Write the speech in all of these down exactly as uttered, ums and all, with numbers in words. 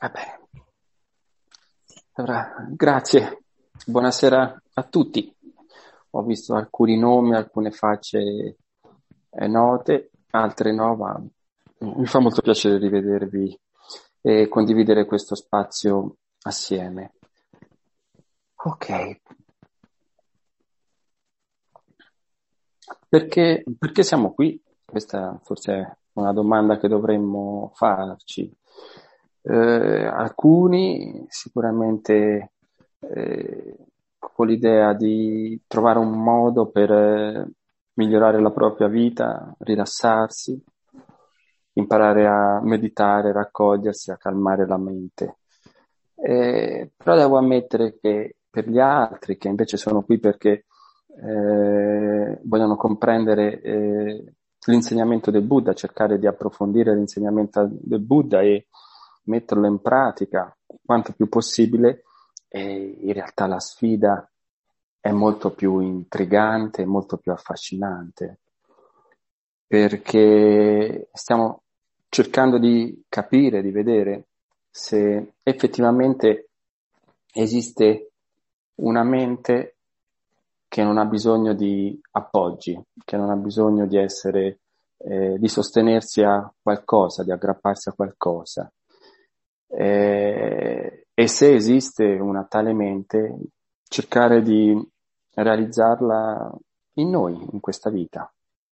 Va bene. Allora, grazie, buonasera a tutti. Ho visto alcuni nomi, alcune facce eh, note, altre no, ma mi fa molto piacere rivedervi e condividere questo spazio assieme. Ok, perché, perché siamo qui? Questa forse è una domanda che dovremmo farci. Eh, alcuni sicuramente eh, con l'idea di trovare un modo per eh, migliorare la propria vita, rilassarsi, imparare a meditare, raccogliersi, a calmare la mente. Eh, però devo ammettere che per gli altri, che invece sono qui perché eh, vogliono comprendere eh, l'insegnamento del Buddha, cercare di approfondire l'insegnamento del Buddha e metterlo in pratica quanto più possibile, e in realtà la sfida è molto più intrigante, molto più affascinante, perché stiamo cercando di capire, di vedere se effettivamente esiste una mente che non ha bisogno di appoggi, che non ha bisogno di essere, eh, di sostenersi a qualcosa, di aggrapparsi a qualcosa. Eh, e se esiste una tale mente, cercare di realizzarla in noi, in questa vita.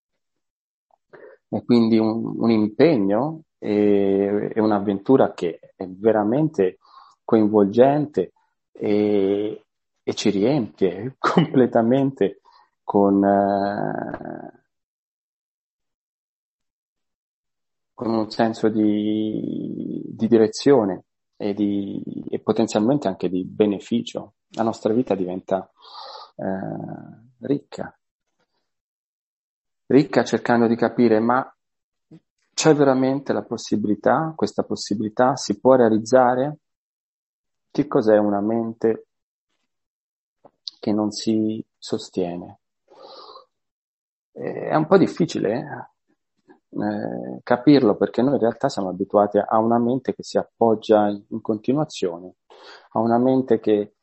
E quindi un, un impegno e, e un'avventura che è veramente coinvolgente e, e ci riempie completamente con, eh, con un senso di, di direzione e, di, e potenzialmente anche di beneficio. La nostra vita diventa eh, ricca, ricca cercando di capire, ma c'è veramente la possibilità, questa possibilità si può realizzare? Che cos'è una mente che non si sostiene? Eh, È un po' difficile eh, capirlo, perché noi in realtà siamo abituati a una mente che si appoggia in, in continuazione, a una mente che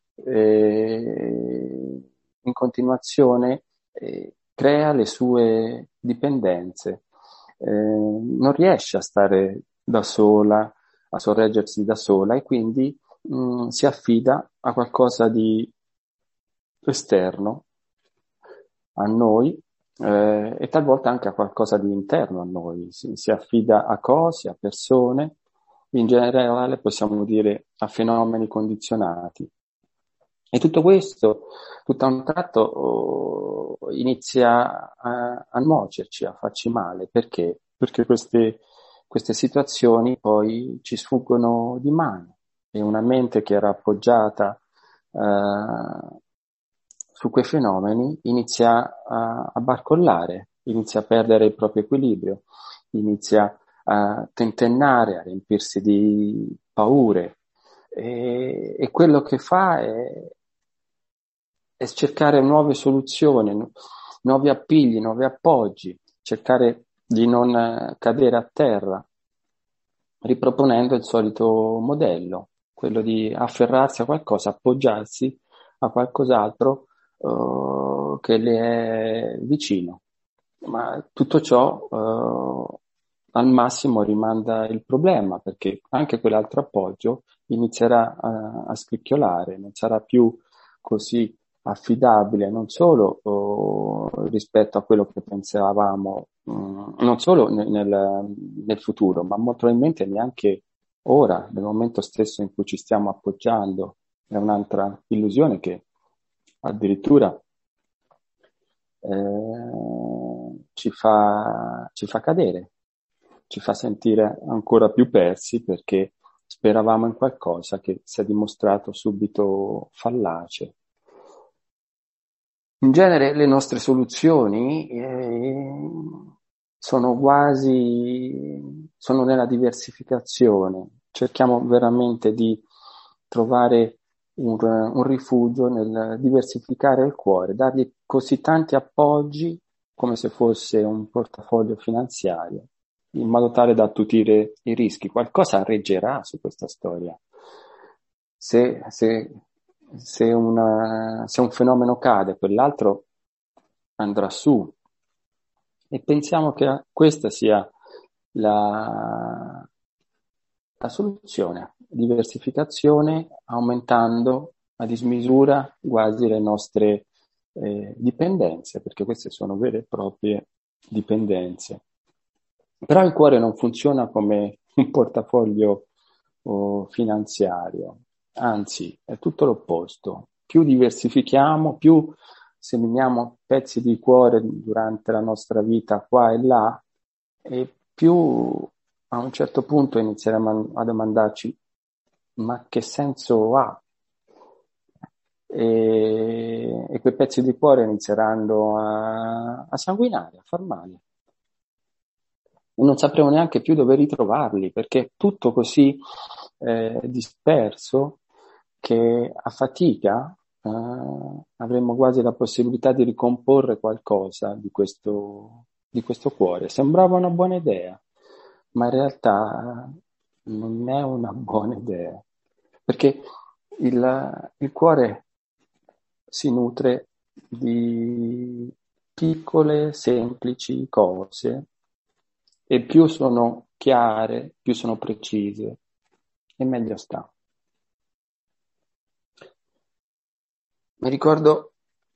eh, in continuazione eh, crea le sue dipendenze, eh, non riesce a stare da sola, a sorreggersi da sola e quindi mh, si affida a qualcosa di esterno a noi eh, e talvolta anche a qualcosa di interno a noi, si, si affida a cose, a persone, in generale possiamo dire a fenomeni condizionati. E tutto questo, tutto a un tratto, oh, inizia a, a nuocerci, a farci male. Perché? Perché queste, queste situazioni poi ci sfuggono di mano. E una mente che era appoggiata eh, su quei fenomeni inizia a, a barcollare, inizia a perdere il proprio equilibrio, inizia a tentennare, a riempirsi di paure. E, e quello che fa è, è cercare nuove soluzioni, nu- nuovi appigli, nuovi appoggi, cercare di non eh, cadere a terra, riproponendo il solito modello, quello di afferrarsi a qualcosa, appoggiarsi a qualcos'altro eh, che le è vicino. Ma tutto ciò eh, al massimo rimanda il problema, perché anche quell'altro appoggio inizierà a, a scricchiolare, non sarà più così affidabile, non solo oh, rispetto a quello che pensavamo, mh, non solo nel, nel, nel futuro, ma molto probabilmente neanche ora, nel momento stesso in cui ci stiamo appoggiando. È un'altra illusione che addirittura eh, ci fa, ci fa cadere, ci fa sentire ancora più persi perché speravamo in qualcosa che si è dimostrato subito fallace. In genere le nostre soluzioni eh, sono quasi, sono nella diversificazione. Cerchiamo veramente di trovare un, un rifugio nel diversificare il cuore, dargli così tanti appoggi come se fosse un portafoglio finanziario, in modo tale da attutire i rischi. Qualcosa reggerà su questa storia. Se, se, se, una, se un fenomeno cade, quell'altro andrà su. E pensiamo che questa sia la, la soluzione, diversificazione, aumentando a dismisura quasi le nostre eh, dipendenze, perché queste sono vere e proprie dipendenze. Però il cuore non funziona come un portafoglio oh, finanziario, anzi è tutto l'opposto. Più diversifichiamo, più seminiamo pezzi di cuore durante la nostra vita qua e là, e più a un certo punto inizieremo a domandarci: ma che senso ha? E, e quei pezzi di cuore inizieranno a, a sanguinare, a far male. Non sapremo neanche più dove ritrovarli, perché è tutto così eh, disperso che a fatica eh, avremo quasi la possibilità di ricomporre qualcosa di questo, di questo cuore. Sembrava una buona idea, ma in realtà non è una buona idea, perché il, il cuore si nutre di piccole, semplici cose, e più sono chiare, più sono precise, e meglio sta. Mi ricordo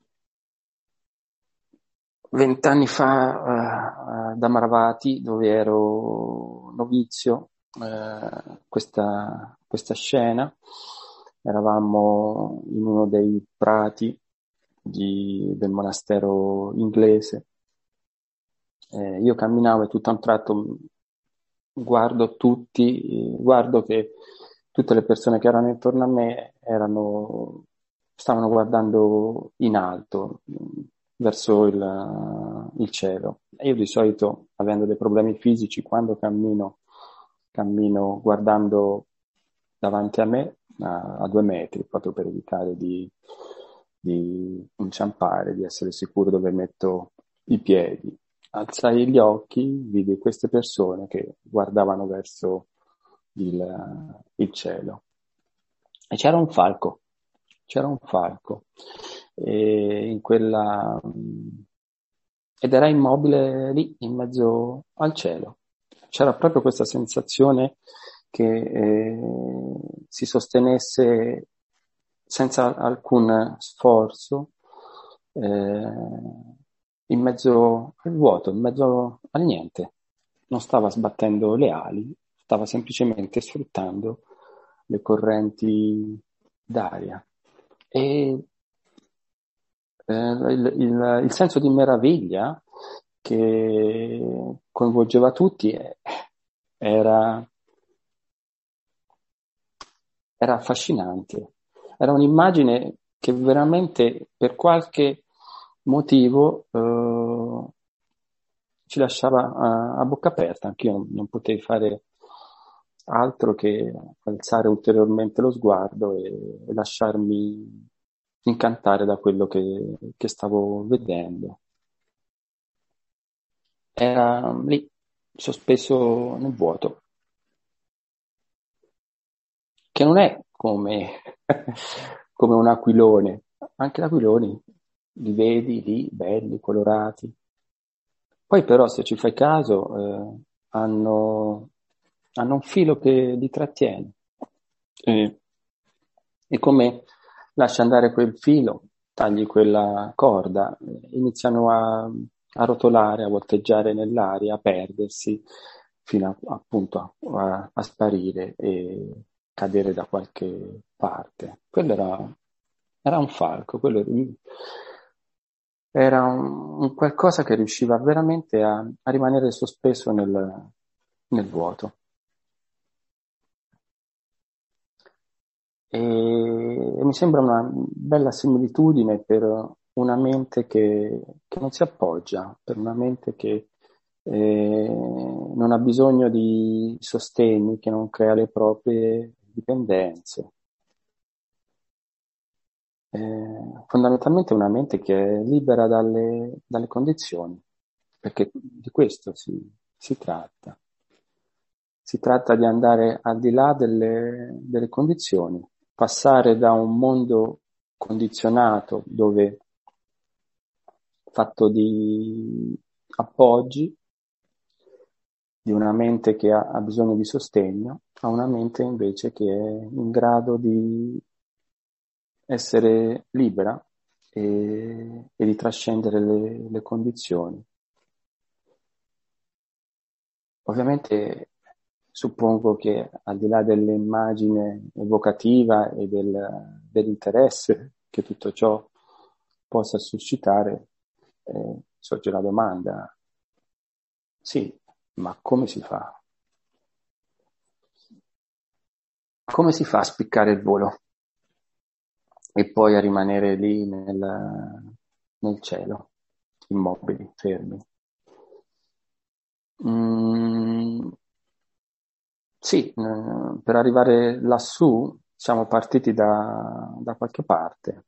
vent'anni fa uh, ad Amaravati, dove ero novizio, uh, questa, questa scena, eravamo in uno dei prati di, del monastero inglese. Eh, io camminavo e tutto a un tratto guardo tutti, guardo che tutte le persone che erano intorno a me erano, stavano guardando in alto, verso il, il cielo. E io di solito, avendo dei problemi fisici, quando cammino, cammino guardando davanti a me a, a due metri, proprio per evitare di, di inciampare, di essere sicuro dove metto i piedi. Alzai gli occhi, vidi queste persone che guardavano verso il, il cielo. E c'era un falco, c'era un falco, e in quella, ed era immobile lì, in mezzo al cielo. C'era proprio questa sensazione che eh, si sostenesse senza alcun sforzo eh, in mezzo al vuoto, in mezzo al niente. Non stava sbattendo le ali, stava semplicemente sfruttando le correnti d'aria. E eh, il, il, il senso di meraviglia che coinvolgeva tutti eh, era, era affascinante. Era un'immagine che veramente per qualche motivo eh, ci lasciava a, a bocca aperta. Anch'io non, non potevo fare altro che alzare ulteriormente lo sguardo e, e lasciarmi incantare da quello che, che stavo vedendo. Era lì, sospeso nel vuoto, che non è come, come un aquilone. Anche gli aquiloni li vedi lì, belli, colorati. Poi però, se ci fai caso, eh, hanno, hanno un filo che li trattiene. E, e come lasci andare quel filo, tagli quella corda, eh, iniziano a, a rotolare, a volteggiare nell'aria, a perdersi, fino a, appunto a, a sparire e cadere da qualche parte. Quello era, era un falco, quello era, era un, un qualcosa che riusciva veramente a, a rimanere sospeso nel, nel vuoto. E, e mi sembra una bella similitudine per una mente che, che non si appoggia, per una mente che eh, non ha bisogno di sostegni, che non crea le proprie dipendenze. Eh, fondamentalmente una mente che è libera dalle, dalle condizioni, perché di questo si, si tratta. Si tratta di andare al di là delle, delle condizioni, passare da un mondo condizionato dove fatto di appoggi, di una mente che ha, ha bisogno di sostegno, a una mente invece che è in grado di essere libera e, e di trascendere le, le condizioni. Ovviamente suppongo che al di là dell'immagine evocativa e del, dell'interesse che tutto ciò possa suscitare, eh, sorge la domanda, sì, ma come si fa? Come si fa a spiccare il volo e poi a rimanere lì nel, nel cielo, immobili, fermi? Mm, sì, eh, per arrivare lassù siamo partiti da, da qualche parte.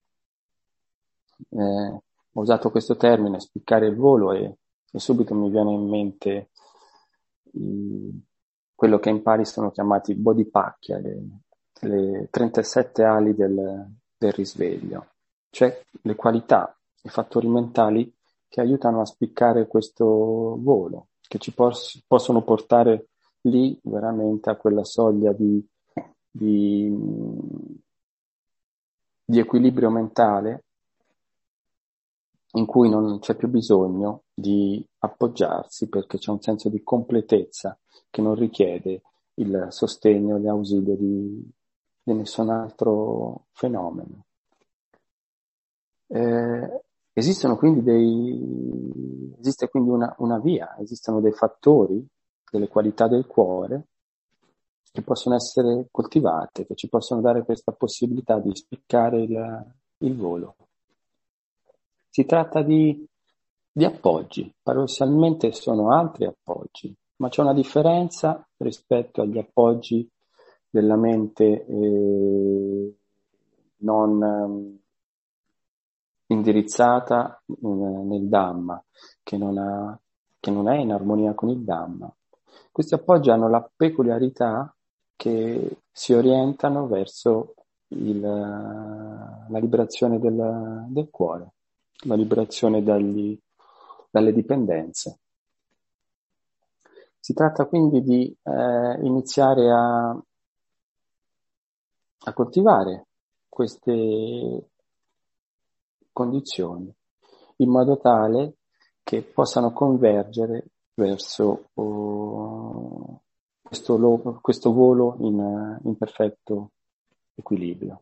Eh, ho usato questo termine, spiccare il volo, e, e subito mi viene in mente i- quello che in Pali sono chiamati bodhipacchia, le, le trentasette ali del, del risveglio, cioè le qualità, i fattori mentali che aiutano a spiccare questo volo, che ci pos- possono portare lì veramente a quella soglia di, di, di equilibrio mentale in cui non c'è più bisogno di appoggiarsi perché c'è un senso di completezza che non richiede il sostegno e l'ausilio di, di nessun altro fenomeno. Eh, esistono quindi dei, esiste quindi una, una via, esistono dei fattori, delle qualità del cuore che possono essere coltivate, che ci possono dare questa possibilità di spiccare il, il volo. Si tratta di, di appoggi, paradossalmente sono altri appoggi, ma c'è una differenza rispetto agli appoggi della mente eh, non ehm, indirizzata in- nel Dhamma, che non ha, che non è in armonia con il Dhamma. Questi appoggi hanno la peculiarità che si orientano verso il, la liberazione del, del cuore, la liberazione dagli, dalle dipendenze. Si tratta quindi di eh, iniziare a, a coltivare queste condizioni in modo tale che possano convergere verso oh, questo, lo, questo volo in, in perfetto equilibrio.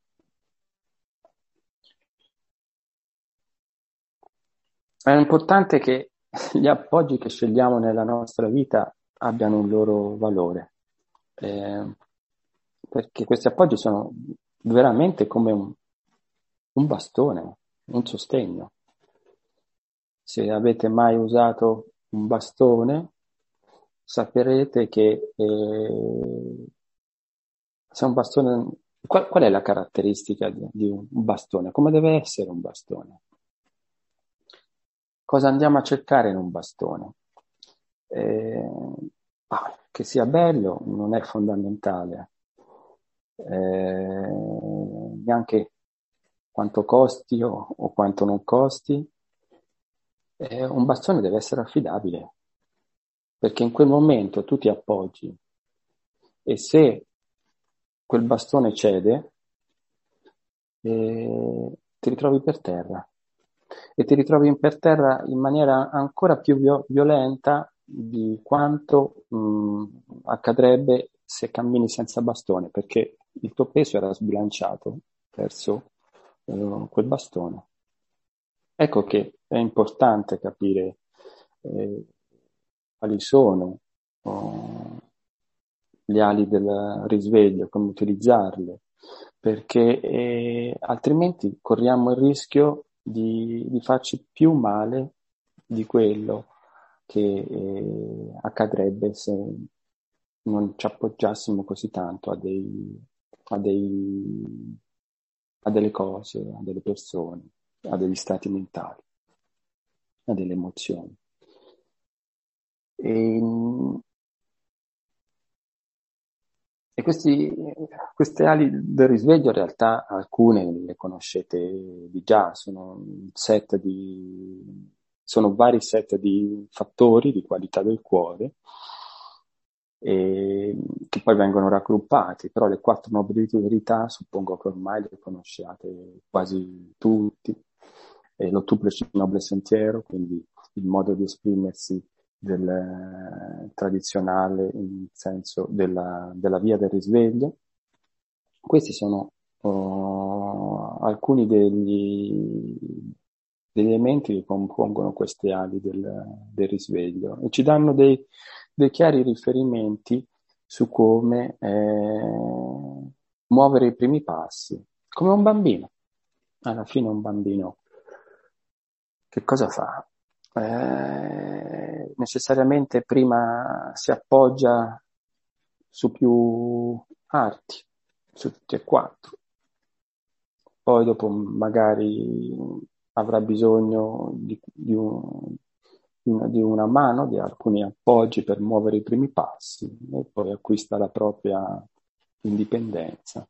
È importante che gli appoggi che scegliamo nella nostra vita abbiano un loro valore, eh, perché questi appoggi sono veramente come un, un bastone, un sostegno. Se avete mai usato un bastone, saprete che eh, se un bastone, qual, qual è la caratteristica di, di un bastone? Come deve essere un bastone? Cosa andiamo a cercare in un bastone? Eh, ah, che sia bello non è fondamentale, eh, neanche quanto costi o, o quanto non costi. Eh, un bastone deve essere affidabile, perché in quel momento tu ti appoggi e se quel bastone cede, eh, ti ritrovi per terra. E ti ritrovi in per terra in maniera ancora più vio- violenta di quanto mh, accadrebbe se cammini senza bastone, perché il tuo peso era sbilanciato verso eh, quel bastone. Ecco che è importante capire eh, quali sono oh, le ali del risveglio, come utilizzarle, perché eh, altrimenti corriamo il rischio di, di farci più male di quello che eh, accadrebbe se non ci appoggiassimo così tanto a dei, a dei, a delle cose, a delle persone, a degli stati mentali, a delle emozioni. E, E questi, queste ali del risveglio in realtà alcune le conoscete di già, sono un set di, sono vari set di fattori di qualità del cuore e, che poi vengono raggruppati, però le quattro nobilità di verità suppongo che ormai le conosciate quasi tutti, e l'ottuplice nobile sentiero, quindi il modo di esprimersi del eh, tradizionale in senso della, della via del risveglio. Questi sono uh, alcuni degli, degli elementi che compongono queste ali del, del risveglio e ci danno dei, dei chiari riferimenti su come eh, muovere i primi passi, come un bambino. Alla fine un bambino che cosa fa? Eh, necessariamente prima si appoggia su più arti, su tutti e quattro. Poi dopo magari avrà bisogno di, di, un, di, una, di una mano, di alcuni appoggi per muovere i primi passi e poi acquista la propria indipendenza.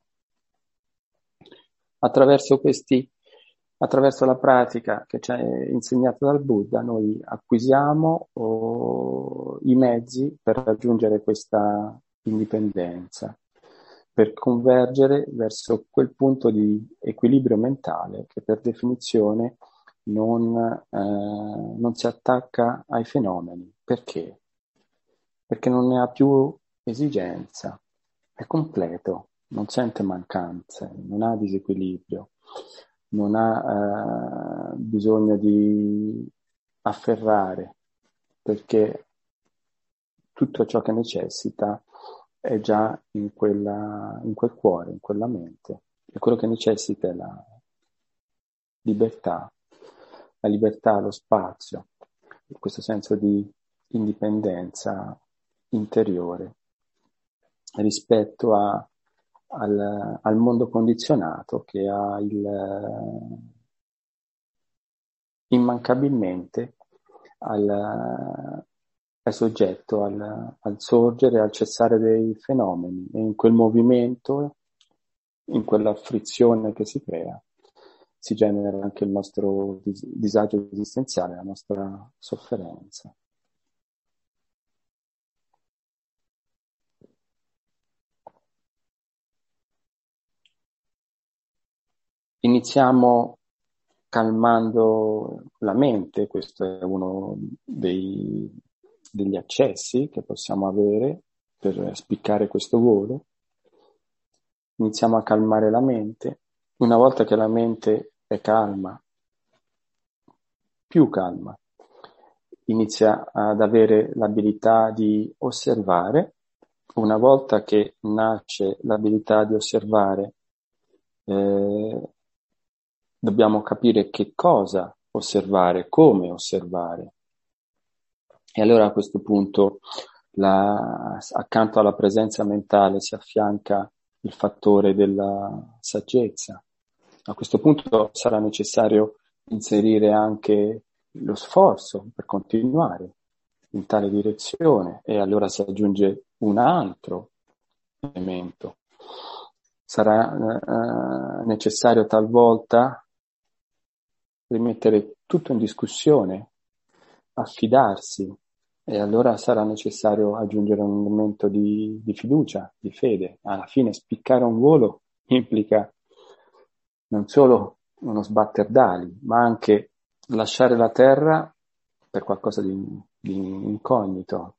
Attraverso questi, attraverso la pratica che ci è insegnata dal Buddha, noi acquisiamo oh, i mezzi per raggiungere questa indipendenza, per convergere verso quel punto di equilibrio mentale che per definizione non, eh, non si attacca ai fenomeni. Perché? Perché non ne ha più esigenza, è completo, non sente mancanze, non ha disequilibrio, non ha eh, bisogno di afferrare, perché tutto ciò che necessita è già in, quella, in quel cuore, in quella mente. E quello che necessita è la libertà, la libertà, lo spazio, questo senso di indipendenza interiore rispetto a, al, al mondo condizionato che ha il, immancabilmente al, è soggetto al, al sorgere, al cessare dei fenomeni e in quel movimento, in quella frizione che si crea, si genera anche il nostro dis- disagio esistenziale, la nostra sofferenza. Iniziamo calmando la mente, questo è uno dei, degli accessi che possiamo avere per spiccare questo volo. Iniziamo a calmare la mente. Una volta che la mente è calma, più calma, inizia ad avere l'abilità di osservare. Una volta che nasce l'abilità di osservare, eh, dobbiamo capire che cosa osservare, come osservare. E allora a questo punto, la, accanto alla presenza mentale, si affianca il fattore della saggezza. A questo punto sarà necessario inserire anche lo sforzo per continuare in tale direzione e allora si aggiunge un altro elemento. Sarà eh, necessario talvolta rimettere tutto in discussione, affidarsi, e allora sarà necessario aggiungere un elemento di, di fiducia, di fede. Alla fine spiccare un volo implica non solo uno sbatter d'ali, ma anche lasciare la terra per qualcosa di, di incognito.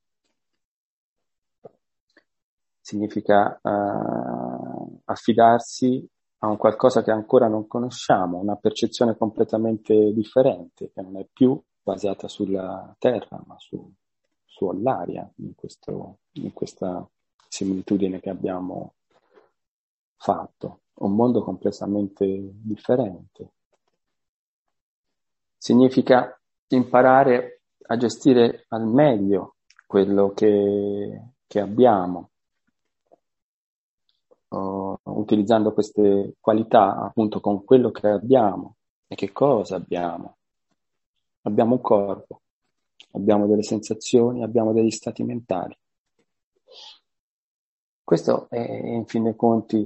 Significa uh, affidarsi a un qualcosa che ancora non conosciamo, una percezione completamente differente, che non è più basata sulla terra, ma su, sull'aria, in, questo, in questa similitudine che abbiamo fatto. Un mondo completamente differente. Significa imparare a gestire al meglio quello che, che abbiamo, uh, utilizzando queste qualità appunto con quello che abbiamo. E che cosa abbiamo? Abbiamo un corpo, abbiamo delle sensazioni, abbiamo degli stati mentali. Questo è, in fin dei conti,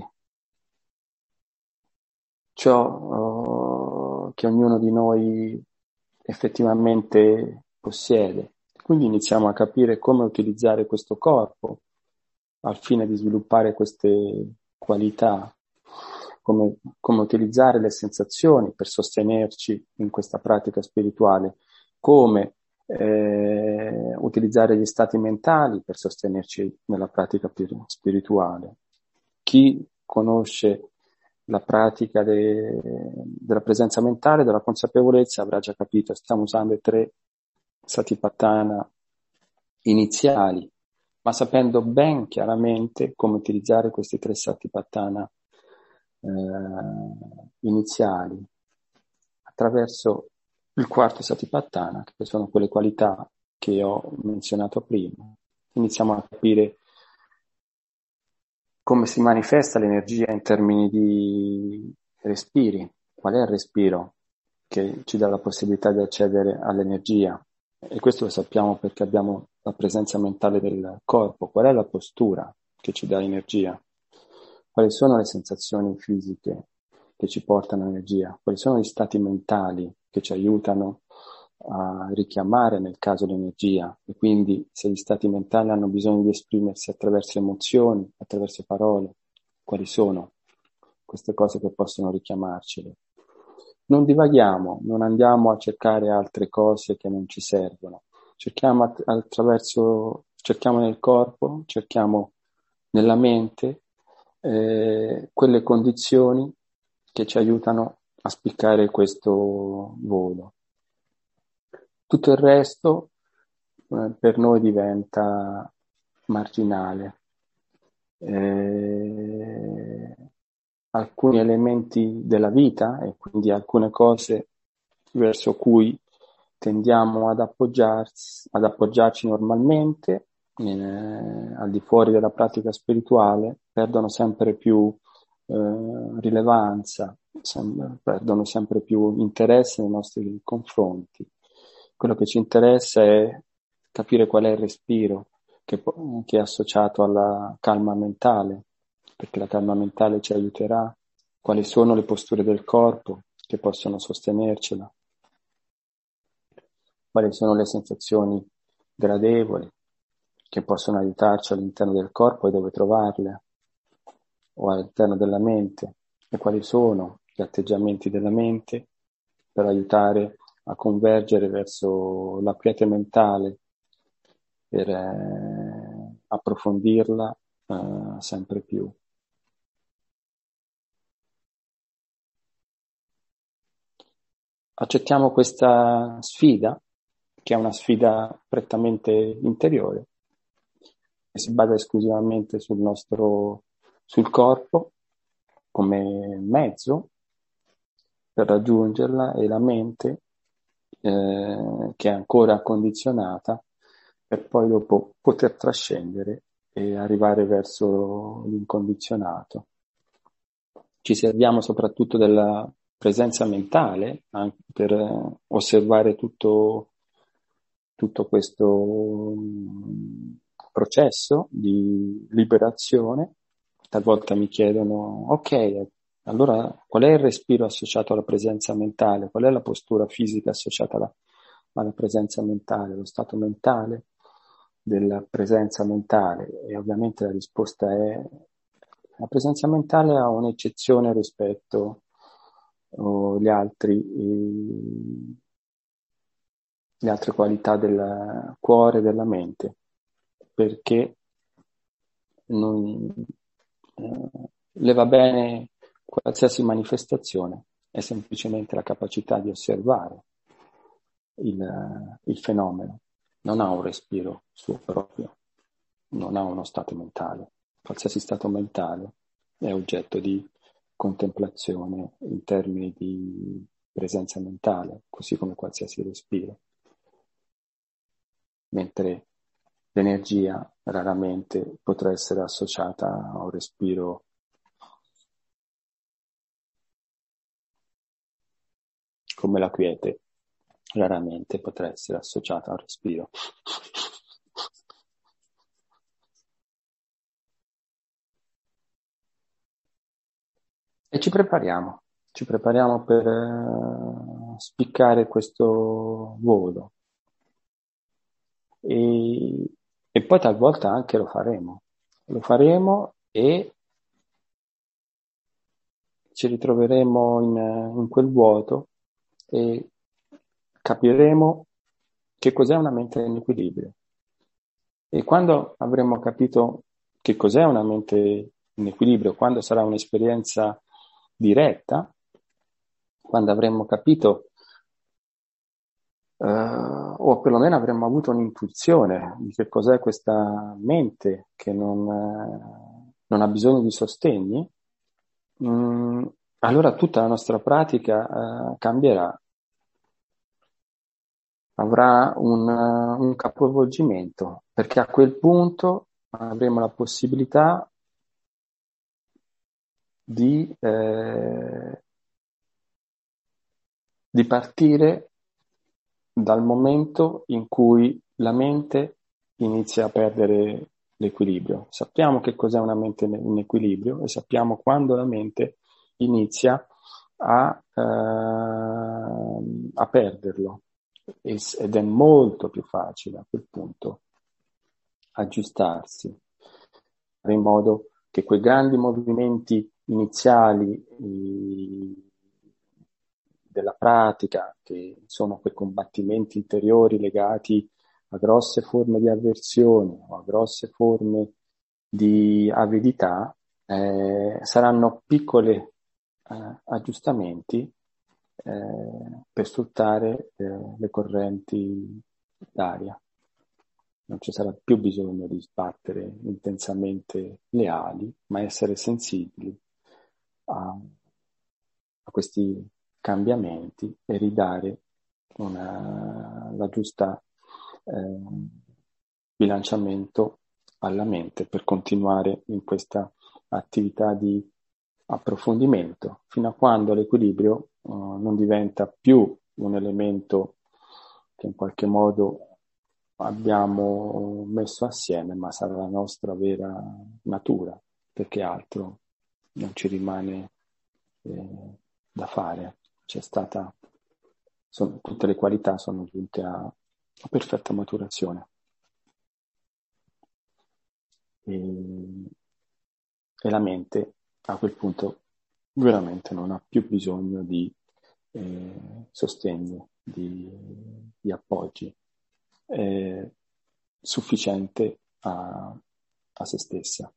ciò oh, che ognuno di noi effettivamente possiede. Quindi iniziamo a capire come utilizzare questo corpo al fine di sviluppare queste qualità, come, come utilizzare le sensazioni per sostenerci in questa pratica spirituale, come eh, utilizzare gli stati mentali per sostenerci nella pratica spirituale. Chi conosce la pratica de, della presenza mentale, della consapevolezza, avrà già capito, stiamo usando i tre satipatthana iniziali, ma sapendo ben chiaramente come utilizzare questi tre satipatthana eh, iniziali attraverso il quarto satipatthana, che sono quelle qualità che ho menzionato prima. Iniziamo a capire come si manifesta l'energia in termini di respiri. Qual è il respiro che ci dà la possibilità di accedere all'energia? E questo lo sappiamo perché abbiamo la presenza mentale del corpo. Qual è la postura che ci dà energia? Quali sono le sensazioni fisiche che ci portano energia? Quali sono gli stati mentali che ci aiutano a richiamare nel caso l'energia? E quindi se gli stati mentali hanno bisogno di esprimersi attraverso emozioni, attraverso parole, quali sono queste cose che possono richiamarcele? Non divaghiamo, non andiamo a cercare altre cose che non ci servono. Cerchiamo att- attraverso, cerchiamo nel corpo, cerchiamo nella mente eh, quelle condizioni che ci aiutano a spiccare questo volo. Tutto il resto eh, per noi diventa marginale. Eh, alcuni elementi della vita e quindi alcune cose verso cui tendiamo ad appoggiarsi, ad appoggiarci normalmente, eh, al di fuori della pratica spirituale, perdono sempre più eh, rilevanza, sem- perdono sempre più interesse nei nostri confronti. Quello che ci interessa è capire qual è il respiro che, che è associato alla calma mentale, perché la calma mentale ci aiuterà, quali sono le posture del corpo che possono sostenercela, quali sono le sensazioni gradevoli che possono aiutarci all'interno del corpo e dove trovarle, o all'interno della mente, e quali sono gli atteggiamenti della mente per aiutare a convergere verso la quiete mentale, per eh, approfondirla eh, sempre più. Accettiamo questa sfida, che è una sfida prettamente interiore, che si basa esclusivamente sul nostro, sul corpo come mezzo per raggiungerla, e la mente eh, che è ancora condizionata per poi dopo poter trascendere e arrivare verso l'incondizionato. Ci serviamo soprattutto della presenza mentale anche per eh, osservare tutto, tutto questo mh, processo di liberazione. Talvolta mi chiedono, ok, allora qual è il respiro associato alla presenza mentale? Qual è la postura fisica associata alla, alla presenza mentale, lo stato mentale della presenza mentale? E ovviamente la risposta è: la presenza mentale ha un'eccezione rispetto agli altri, eh, le altre qualità del cuore e della mente, perché non, eh, le va bene qualsiasi manifestazione, è semplicemente la capacità di osservare il, il fenomeno, non ha un respiro suo proprio, non ha uno stato mentale. Qualsiasi stato mentale è oggetto di contemplazione in termini di presenza mentale, così come qualsiasi respiro. Mentre l'energia raramente potrà essere associata a un respiro come la quiete, raramente potrà essere associata a un respiro. E ci prepariamo, ci prepariamo per eh, spiccare questo volo e, e poi talvolta anche lo faremo. Lo faremo e ci ritroveremo in, in quel vuoto e capiremo che cos'è una mente in equilibrio. E quando avremo capito che cos'è una mente in equilibrio, quando sarà un'esperienza diretta, quando avremo capito, eh, o perlomeno avremmo avuto un'intuizione di che cos'è questa mente che non, eh, non ha bisogno di sostegni, mh, allora tutta la nostra pratica, eh, cambierà, avrà un, uh, un capovolgimento, perché a quel punto avremo la possibilità di, eh, di partire dal momento in cui la mente inizia a perdere l'equilibrio. Sappiamo che cos'è una mente in equilibrio e sappiamo quando la mente inizia a, eh, a perderlo ed è molto più facile a quel punto aggiustarsi, fare in modo che quei grandi movimenti iniziali eh, della pratica, che sono quei combattimenti interiori legati a grosse forme di avversione o a grosse forme di avidità, eh, saranno piccoli eh, aggiustamenti eh, per sfruttare eh, le correnti d'aria. Non ci sarà più bisogno di sbattere intensamente le ali, ma essere sensibili a, a questi cambiamenti e ridare una, la giusta eh, bilanciamento alla mente per continuare in questa attività di approfondimento, fino a quando l'equilibrio eh, non diventa più un elemento che in qualche modo abbiamo messo assieme, ma sarà la nostra vera natura, perché altro non ci rimane eh, da fare. C'è stata, sono, tutte le qualità sono giunte a, a perfetta maturazione. E, e la mente a quel punto veramente non ha più bisogno di eh, sostegno, di, di appoggi. È sufficiente a, a se stessa.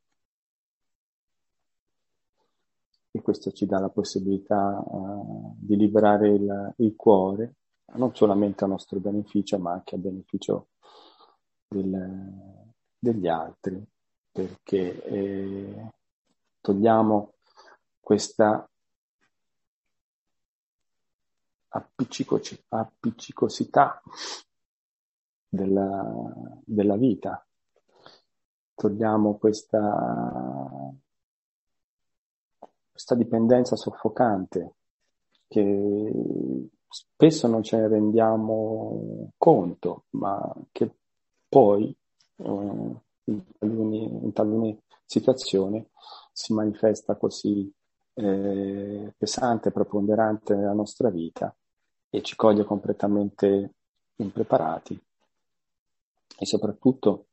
E questo ci dà la possibilità uh, di liberare il, il cuore, non solamente a nostro beneficio, ma anche a beneficio del, degli altri, perché eh, togliamo questa appiccicoci, appiccicosità della, della vita, togliamo questa questa dipendenza soffocante che spesso non ce ne rendiamo conto, ma che poi eh, in, taluni, in talune situazioni si manifesta così eh, pesante, preponderante nella nostra vita e ci coglie completamente impreparati e soprattutto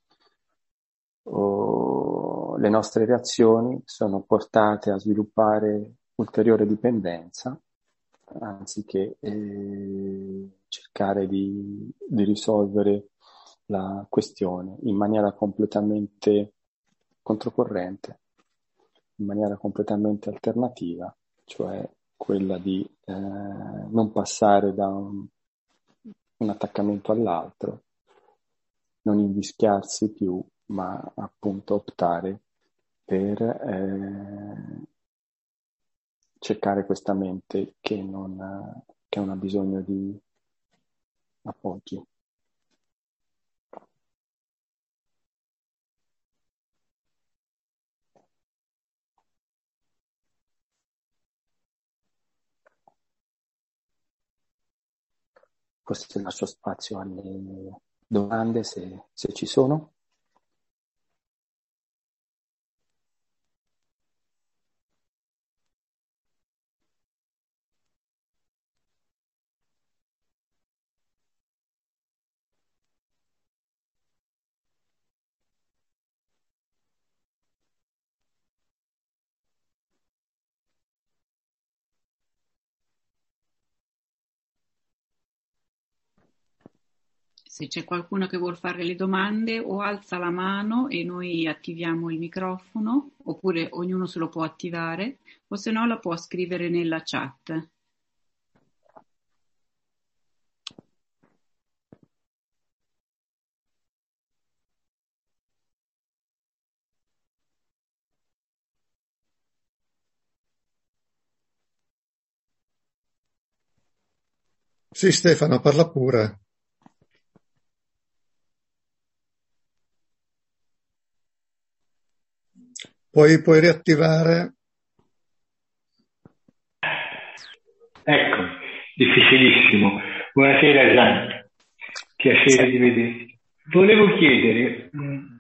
o le nostre reazioni sono portate a sviluppare ulteriore dipendenza anziché eh, cercare di, di risolvere la questione in maniera completamente controcorrente, in maniera completamente alternativa, cioè quella di eh, non passare da un, un attaccamento all'altro, non invischiarsi più, ma appunto optare per eh, cercare questa mente che non, che non ha bisogno di appoggi. Forse lascio spazio alle domande se, se ci sono. Se c'è qualcuno che vuol fare le domande o alza la mano e noi attiviamo il microfono, oppure ognuno se lo può attivare, o se no la può scrivere nella chat. Sì, Stefano, parla pure. Puoi, puoi riattivare. Ecco, difficilissimo. Buonasera Gian, piacere di vederti. Volevo chiedere, mh,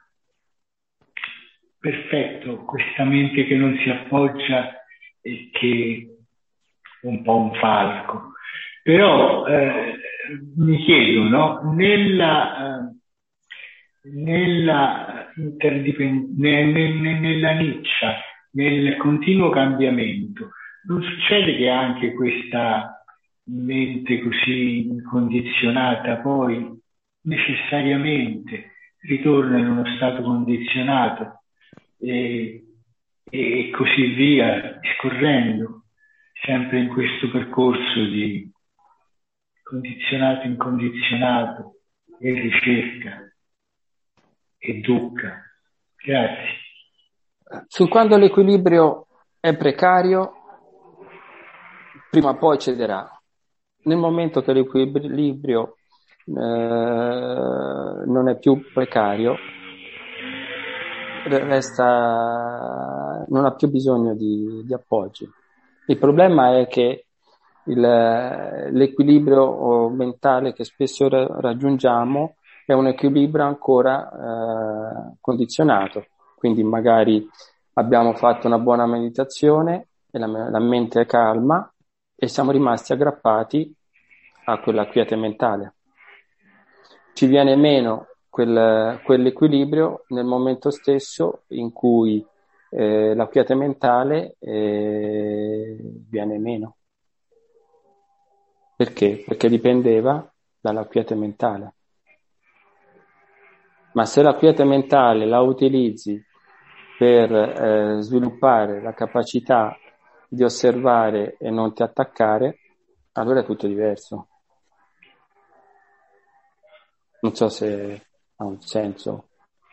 perfetto, questa mente che non si appoggia e che è un po' un falco, però eh, mi chiedo, no? Nella, eh, nella, interdipend- ne- ne- ne- nella niccia, nel continuo cambiamento, non succede che anche questa mente così incondizionata poi necessariamente ritorna in uno stato condizionato e, e così via, scorrendo, sempre in questo percorso di condizionato incondizionato e ricerca e dukkha. Grazie. Fin quando l'equilibrio è precario, prima o poi cederà. Nel momento che l'equilibrio eh, non è più precario, resta, non ha più bisogno di, di appoggi. Il problema è che il, l'equilibrio mentale che spesso ra- raggiungiamo è un equilibrio ancora eh, condizionato, quindi magari abbiamo fatto una buona meditazione e la, la mente è calma e siamo rimasti aggrappati a quella quiete mentale. Ci viene meno quel, quell'equilibrio nel momento stesso in cui eh, la quiete mentale eh, viene meno. Perché? Perché dipendeva dalla quiete mentale. Ma se la quiete mentale la utilizzi per eh, sviluppare la capacità di osservare e non ti attaccare, allora è tutto diverso. Non so se ha un senso.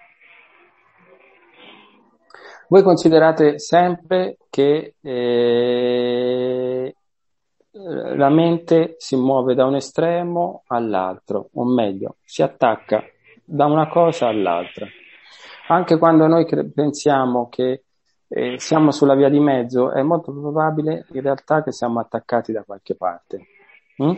Voi considerate sempre che eh, la mente si muove da un estremo all'altro, o meglio, si attacca da una cosa all'altra. Anche quando noi cre- pensiamo che eh, siamo sulla via di mezzo, è molto probabile in realtà che siamo attaccati da qualche parte. Mm?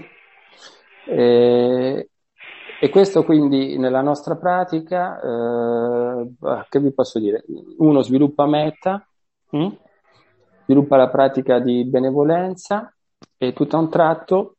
E, e questo quindi nella nostra pratica, eh, che vi posso dire? Uno sviluppa metta, mm? Sviluppa la pratica di benevolenza e tutto a un tratto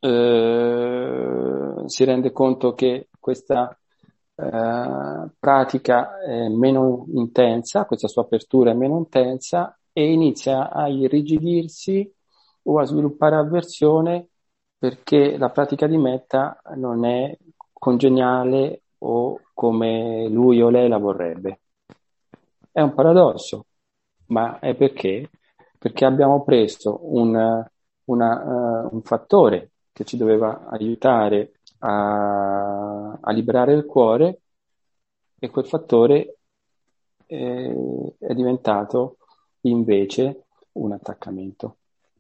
eh, si rende conto che questa eh, pratica è meno intensa, questa sua apertura è meno intensa e inizia a irrigidirsi o a sviluppare avversione perché la pratica di metta non è congeniale o come lui o lei la vorrebbe. È un paradosso, ma è perché? Perché abbiamo preso un, una, uh, un fattore che ci doveva aiutare a, a liberare il cuore e quel fattore eh, è diventato invece un attaccamento.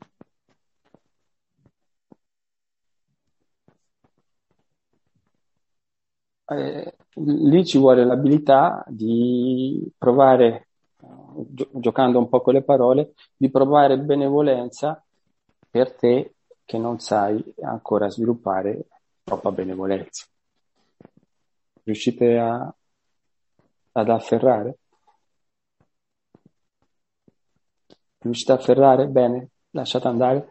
Eh, lì ci vuole l'abilità di provare, gio- giocando un po' con le parole, di provare benevolenza per te che non sai ancora sviluppare troppa benevolenza. Riuscite a, ad afferrare? Riuscite a afferrare? Bene, lasciate andare.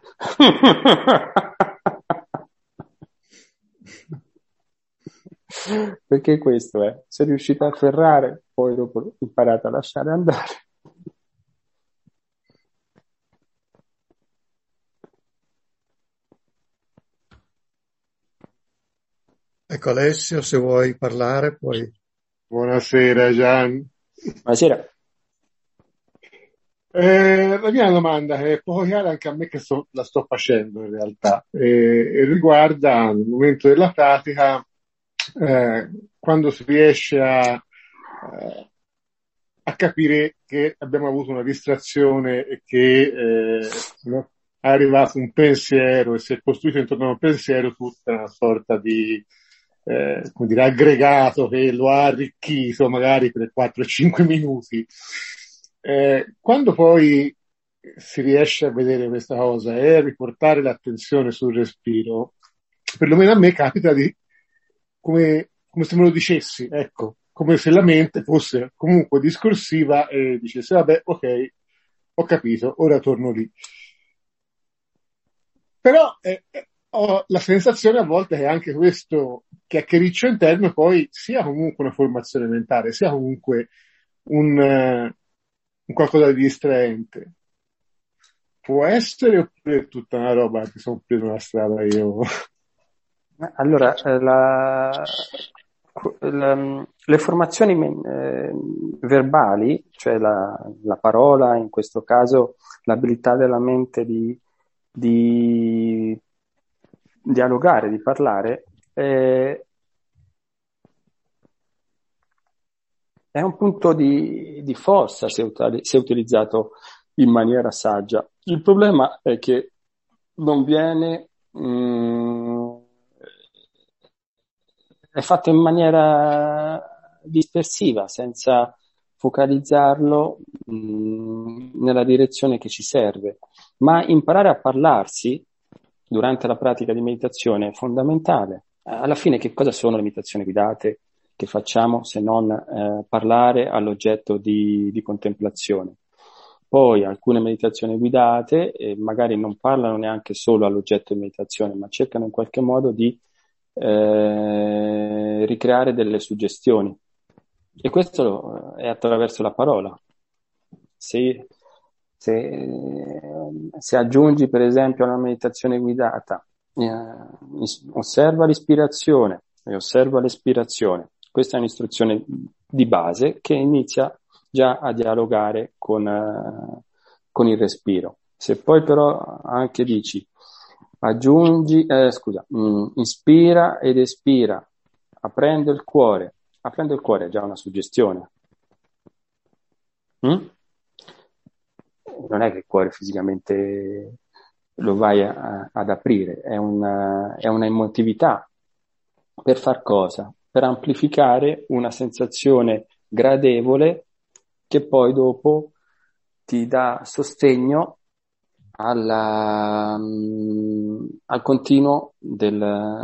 Perché questo è, se riuscite a afferrare, poi dopo imparate a lasciare andare. Ecco Alessio, se vuoi parlare poi. Buonasera Gian. Buonasera. Eh, la mia domanda è poco chiara anche a me che sto- la sto facendo in realtà e, e riguarda il momento della pratica, eh, quando si riesce a, eh, a capire che abbiamo avuto una distrazione e che eh, no, è arrivato un pensiero e si è costruito intorno a un pensiero tutta una sorta di eh, come dire, aggregato che lo ha arricchito magari per quattro cinque minuti. Eh, quando poi si riesce a vedere questa cosa e a riportare l'attenzione sul respiro, perlomeno a me capita di come, come se me lo dicessi, ecco, come se la mente fosse comunque discorsiva e dicesse vabbè, ok, ho capito, ora torno lì. Però eh, eh, ho la sensazione a volte che anche questo chiacchiericcio interno poi sia comunque una formazione mentale, sia comunque un, uh, un qualcosa di distraente. Può essere oppure è tutta una roba che sono preso una strada io? Allora, eh, la, la, le formazioni eh, verbali, cioè la, la parola, in questo caso l'abilità della mente di, di dialogare, di parlare, eh, è un punto di, di forza se, utili- se utilizzato in maniera saggia. Il problema è che non viene, mh, è fatto in maniera dispersiva, senza focalizzarlo mh, nella direzione che ci serve. Ma imparare a parlarsi durante la pratica di meditazione è fondamentale. Alla fine che cosa sono le meditazioni guidate che facciamo se non eh, parlare all'oggetto di, di contemplazione? Poi alcune meditazioni guidate eh, magari non parlano neanche solo all'oggetto di meditazione, ma cercano in qualche modo di eh, ricreare delle suggestioni. E questo è attraverso la parola. Se, se, se aggiungi per esempio alla meditazione guidata, eh, osserva l'ispirazione e osserva l'espirazione. Questa è un'istruzione di base che inizia già a dialogare con, eh, con il respiro. Se poi però anche dici aggiungi, eh, scusa, mh, ispira ed espira, aprendo il cuore, aprendo il cuore è già una suggestione. Mm? Non è che il cuore fisicamente lo vai a, ad aprire, è una, è una emotività. Per far cosa? Per amplificare una sensazione gradevole che poi dopo ti dà sostegno alla, al continuo del,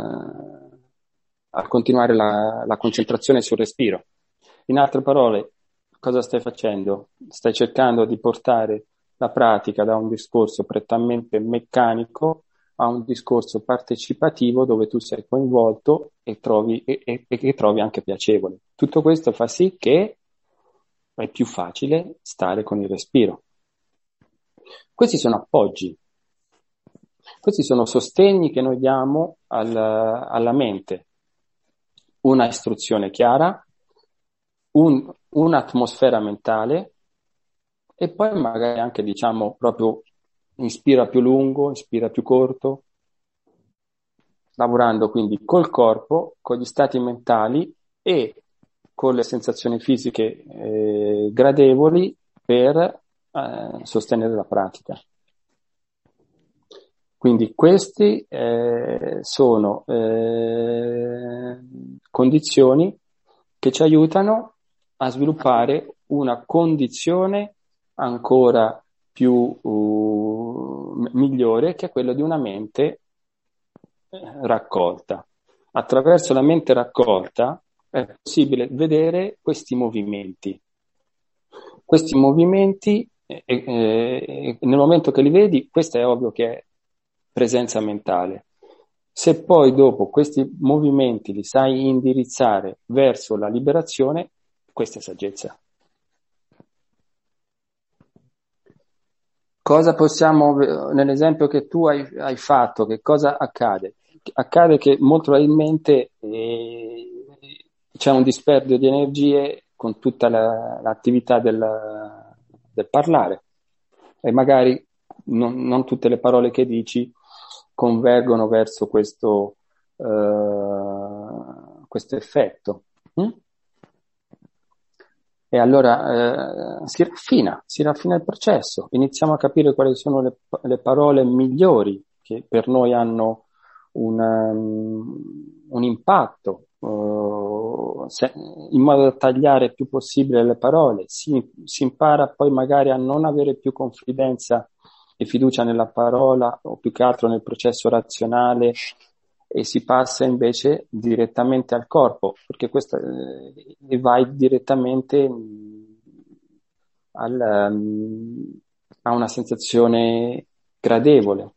al continuare la, la concentrazione sul respiro. In altre parole, cosa stai facendo? Stai cercando di portare la pratica da un discorso prettamente meccanico a un discorso partecipativo dove tu sei coinvolto e trovi, e, e, e che trovi anche piacevole. Tutto questo fa sì che è più facile stare con il respiro. Questi sono appoggi, questi sono sostegni che noi diamo al, alla mente. Una istruzione chiara, un, un'atmosfera mentale e poi magari anche diciamo proprio ispira più lungo, ispira più corto, lavorando quindi col corpo, con gli stati mentali e con le sensazioni fisiche eh, gradevoli per eh, sostenere la pratica. Quindi queste eh, sono eh, condizioni che ci aiutano a sviluppare una condizione ancora più uh, migliore, che è quella di una mente raccolta. Attraverso la mente raccolta è possibile vedere questi movimenti. Questi movimenti, eh, eh, nel momento che li vedi, questo è ovvio che è presenza mentale. Se poi dopo questi movimenti li sai indirizzare verso la liberazione, questa è saggezza. Cosa possiamo, nell'esempio che tu hai, hai fatto, che cosa accade? accade che molto probabilmente eh, c'è un disperdio di energie con tutta la, l'attività del, del parlare e magari non, non tutte le parole che dici convergono verso questo, uh, questo effetto. Mm? E allora eh, si raffina, si raffina il processo, iniziamo a capire quali sono le, le parole migliori che per noi hanno un, um, un impatto, uh, se, in modo da tagliare il più possibile le parole. Si, si impara poi magari a non avere più confidenza e fiducia nella parola o più che altro nel processo razionale e si passa invece direttamente al corpo, perché questo eh, vai direttamente al, um, a una sensazione gradevole.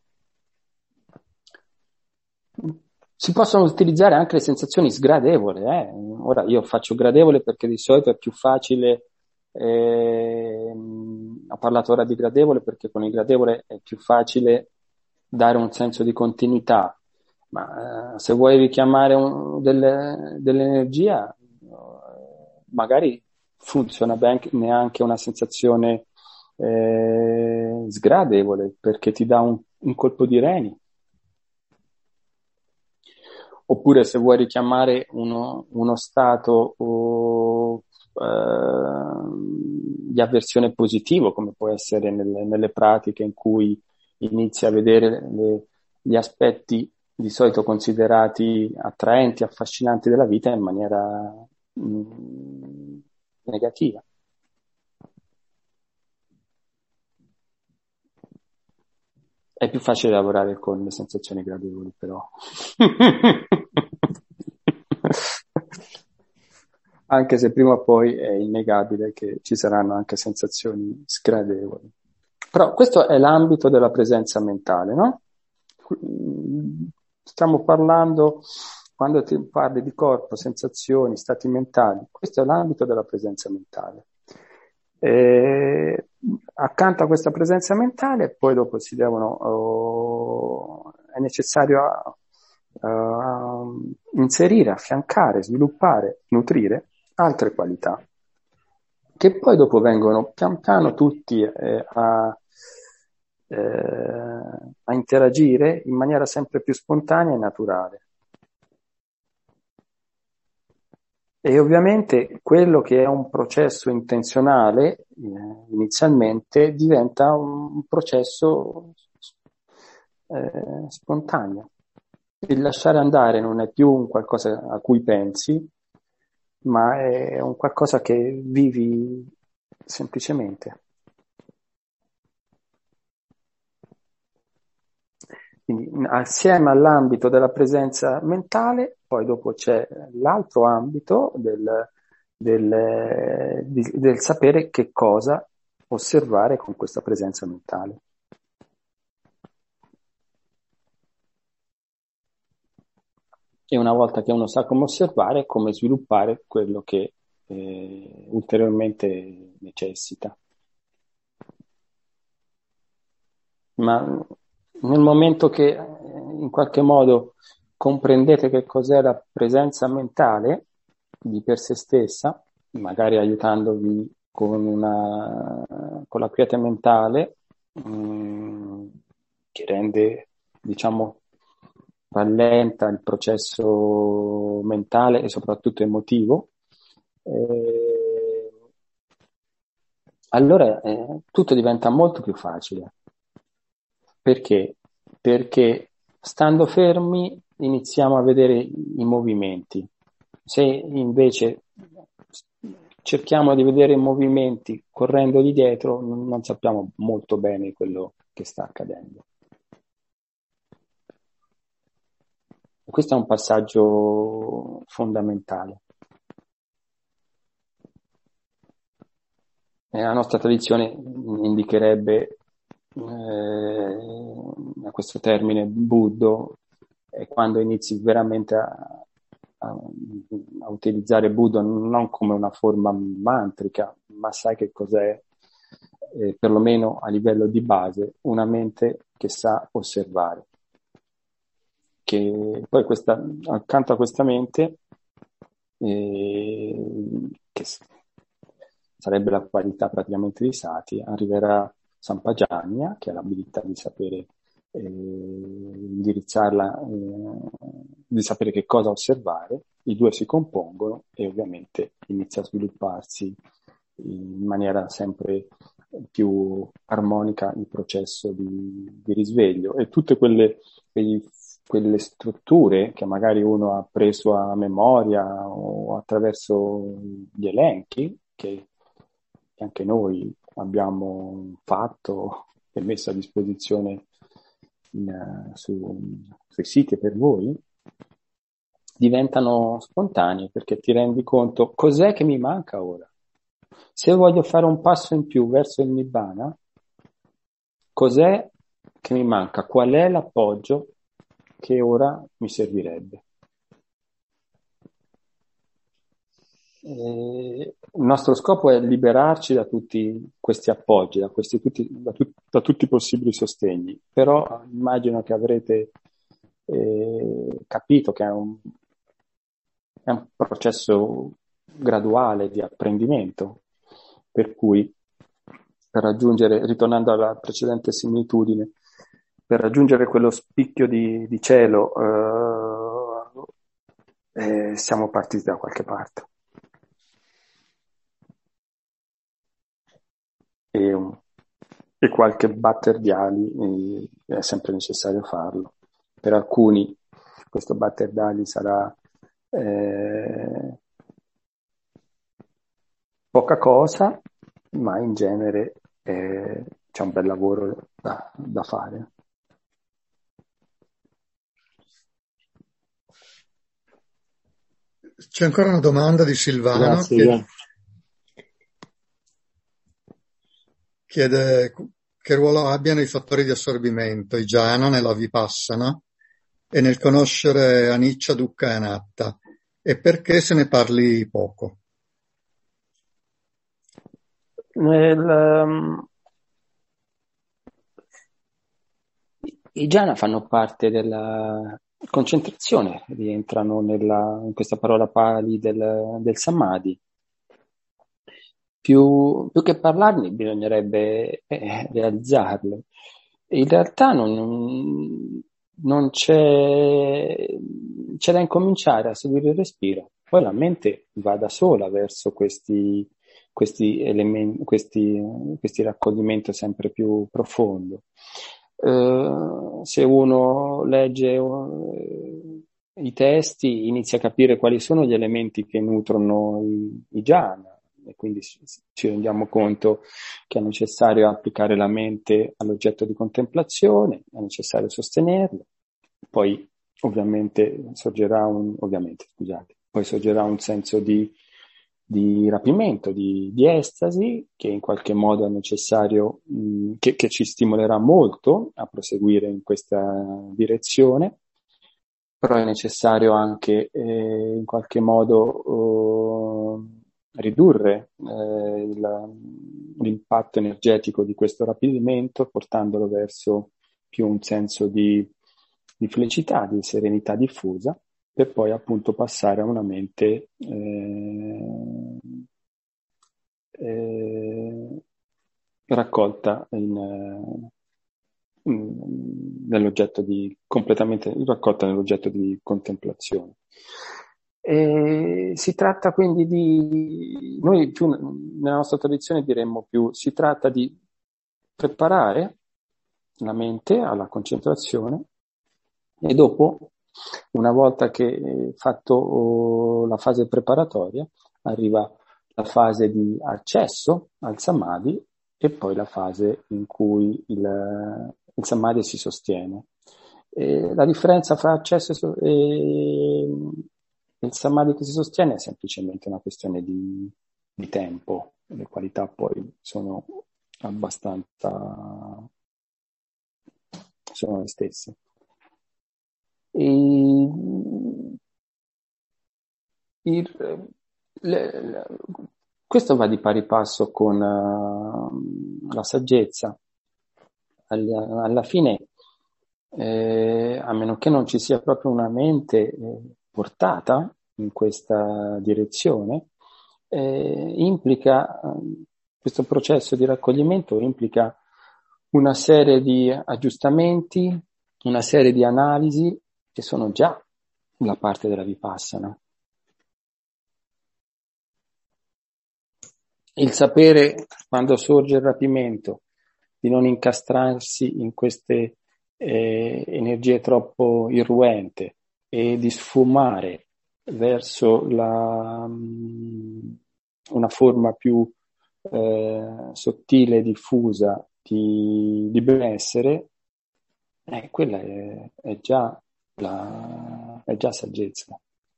Si possono utilizzare anche le sensazioni sgradevoli. Eh? Ora io faccio gradevole perché di solito è più facile, eh, ho parlato ora di gradevole perché con il gradevole è più facile dare un senso di continuità. Ma eh, se vuoi richiamare un, delle, dell'energia, magari funziona bene anche una sensazione eh, sgradevole, perché ti dà un, un colpo di reni. Oppure se vuoi richiamare uno, uno stato o, eh, di avversione positivo, come può essere nelle, nelle pratiche in cui inizi a vedere le, gli aspetti di solito considerati attraenti, affascinanti della vita in maniera mh, negativa. È più facile lavorare con le sensazioni gradevoli, però. Anche se prima o poi è innegabile che ci saranno anche sensazioni sgradevoli. Però questo è l'ambito della presenza mentale, no? Stiamo parlando, quando ti parli di corpo, sensazioni, stati mentali, questo è l'ambito della presenza mentale. E accanto a questa presenza mentale poi dopo si devono, oh, è necessario uh, inserire, affiancare, sviluppare, nutrire altre qualità che poi dopo vengono pian piano tutti eh, a, eh, a interagire in maniera sempre più spontanea e naturale. E ovviamente quello che è un processo intenzionale eh, inizialmente diventa un, un processo eh, spontaneo. Il lasciare andare non è più un qualcosa a cui pensi, ma è un qualcosa che vivi semplicemente. Quindi assieme all'ambito della presenza mentale, poi dopo c'è l'altro ambito del, del, di, del sapere che cosa osservare con questa presenza mentale. E una volta che uno sa come osservare, come sviluppare quello che eh, ulteriormente necessita. Ma nel momento che in qualche modo comprendete che cos'è la presenza mentale di per sé stessa, magari aiutandovi con una con la quiete mentale mh, che rende, diciamo, rallenta il processo mentale e soprattutto emotivo, eh, allora eh, tutto diventa molto più facile. Perché? Perché stando fermi iniziamo a vedere i movimenti. Se invece cerchiamo di vedere i movimenti correndogli dietro, non sappiamo molto bene quello che sta accadendo. Questo è un passaggio fondamentale. E la nostra tradizione indicherebbe eh, a questo termine Buddho è quando inizi veramente a, a, a utilizzare Buddho non come una forma mantrica, ma sai che cos'è, eh, perlomeno a livello di base, una mente che sa osservare. che poi questa, accanto a questa mente, eh, che sarebbe la qualità praticamente di Sati, arriverà Sampajanya, che ha l'abilità di sapere eh, indirizzarla, eh, di sapere che cosa osservare. I due si compongono e ovviamente inizia a svilupparsi in maniera sempre più armonica il processo di, di risveglio, e tutte quelle, quegli, quelle strutture che magari uno ha preso a memoria o attraverso gli elenchi che, che anche noi abbiamo fatto e messo a disposizione in, su, sui siti per voi, diventano spontanei, perché ti rendi conto cos'è che mi manca ora. Se voglio fare un passo in più verso il Nibbana, cos'è che mi manca? Qual è l'appoggio che ora mi servirebbe? E il nostro scopo è liberarci da tutti questi appoggi, da, questi, tutti, da, tu, da tutti i possibili sostegni, però immagino che avrete eh, capito che è un, è un processo graduale di apprendimento, per cui per raggiungere, ritornando alla precedente similitudine, per raggiungere quello spicchio di, di cielo eh, eh, siamo partiti da qualche parte. E, um, e qualche batter di ali eh, è sempre necessario farlo. Per alcuni questo batter d'ali sarà eh, poca cosa, ma in genere eh, c'è un bel lavoro da, da fare. C'è ancora una domanda di Silvano. Grazie, che grazie. Chiede che ruolo abbiano i fattori di assorbimento, i jhana nella vipassana e nel conoscere anicca, dukkha e anatta, e perché se ne parli poco. Nel, um, i jhana fanno parte della concentrazione, rientrano nella, in questa parola pali del, del samadhi. Più, più che parlarne bisognerebbe eh, realizzarle. In realtà non, non c'è, c'è da incominciare a seguire il respiro, poi la mente va da sola verso questi, questi elementi, questi, questi raccoglimento sempre più profondo. Uh, se uno legge uh, i testi, inizia a capire quali sono gli elementi che nutrono i, i jhana, e quindi ci rendiamo conto che è necessario applicare la mente all'oggetto di contemplazione, è necessario sostenerlo, poi ovviamente sorgerà un, ovviamente, scusate, poi sorgerà un senso di, di rapimento, di, di estasi, che in qualche modo è necessario, mh, che, che ci stimolerà molto a proseguire in questa direzione, però è necessario anche eh, in qualche modo eh, ridurre eh, il, l'impatto energetico di questo rapimento, portandolo verso più un senso di, di felicità, di serenità diffusa, per poi appunto passare a una mente eh, eh, raccolta in, in, nell'oggetto di completamente raccolta nell'oggetto di contemplazione. E si tratta quindi di, noi più nella nostra tradizione diremmo più, si tratta di preparare la mente alla concentrazione, e dopo, una volta che è fatto oh, la fase preparatoria, arriva la fase di accesso al samadhi e poi la fase in cui il, il samadhi si sostiene. E la differenza fra accesso e il samadhi che si sostiene è semplicemente una questione di, di tempo, le qualità poi sono abbastanza, sono le stesse. E il, le, le, questo va di pari passo con uh, la saggezza. Alla, alla fine eh, a meno che non ci sia proprio una mente eh, portata in questa direzione, eh, implica, eh, questo processo di raccoglimento implica una serie di aggiustamenti, una serie di analisi che sono già la parte della Vipassana. Il sapere, quando sorge il rapimento, di non incastrarsi in queste eh, energie troppo irruente e di sfumare verso la, um, una forma più eh, sottile e diffusa di, di benessere, eh, quella è, è, già la, è già saggezza.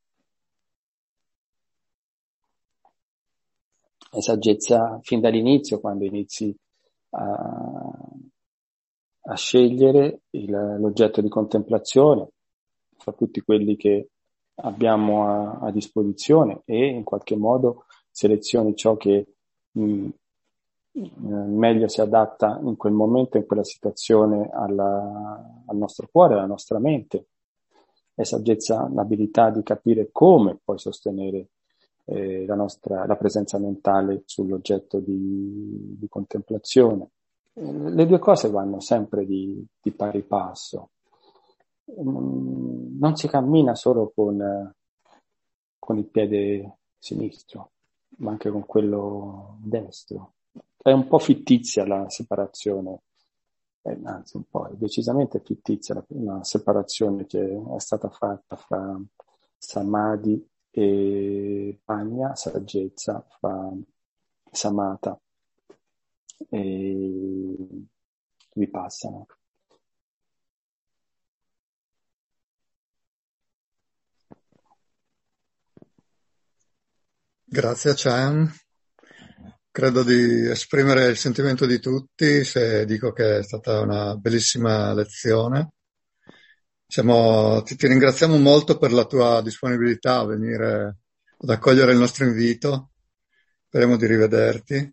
È saggezza fin dall'inizio, quando inizi a, a scegliere il, l'oggetto di contemplazione fra tutti quelli che abbiamo a, a disposizione e in qualche modo selezioni ciò che mh, meglio si adatta in quel momento, in quella situazione alla, al nostro cuore, alla nostra mente. È saggezza l'abilità di capire come poi sostenere eh, la nostra la presenza mentale sull'oggetto di, di contemplazione. Eh, le due cose vanno sempre di, di pari passo. Non si cammina solo con, con il piede sinistro, ma anche con quello destro. È un po' fittizia la separazione, eh, anzi un po', è decisamente fittizia la, la separazione che è stata fatta fra samadhi e pagna, saggezza, fra samatha e vipassana. Grazie Chan. Credo di esprimere il sentimento di tutti se dico che è stata una bellissima lezione. Siamo, ti, ti ringraziamo molto per la tua disponibilità a venire ad accogliere il nostro invito. Speriamo di rivederti.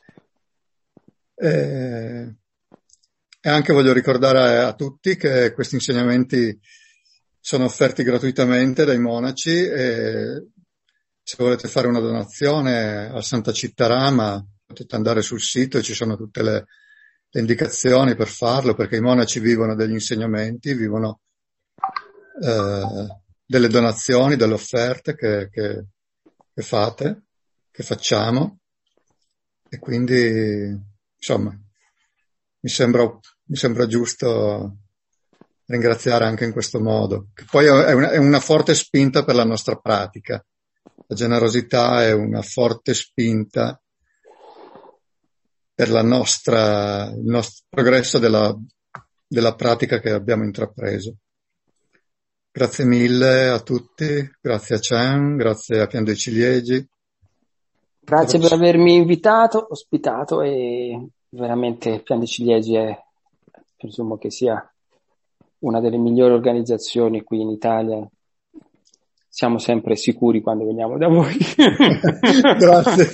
E, e anche voglio ricordare a tutti che questi insegnamenti sono offerti gratuitamente dai monaci e se volete fare una donazione al Santa Cittarama potete andare sul sito e ci sono tutte le, le indicazioni per farlo, perché i monaci vivono degli insegnamenti, vivono eh, delle donazioni, delle offerte che, che, che fate, che facciamo, e quindi insomma mi sembra, mi sembra giusto ringraziare anche in questo modo, che poi è una, è una forte spinta per la nostra pratica. La generosità è una forte spinta per la nostra, il nostro progresso della, della pratica che abbiamo intrapreso. Grazie mille a tutti, grazie a Chan, grazie a Pian dei Ciliegi. Grazie per avermi invitato, ospitato, e veramente Pian dei Ciliegi è, presumo che sia una delle migliori organizzazioni qui in Italia. Siamo sempre sicuri quando veniamo da voi. Grazie.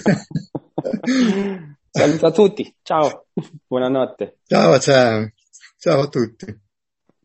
Saluto a tutti, ciao, buonanotte. Ciao, ciao, ciao a tutti.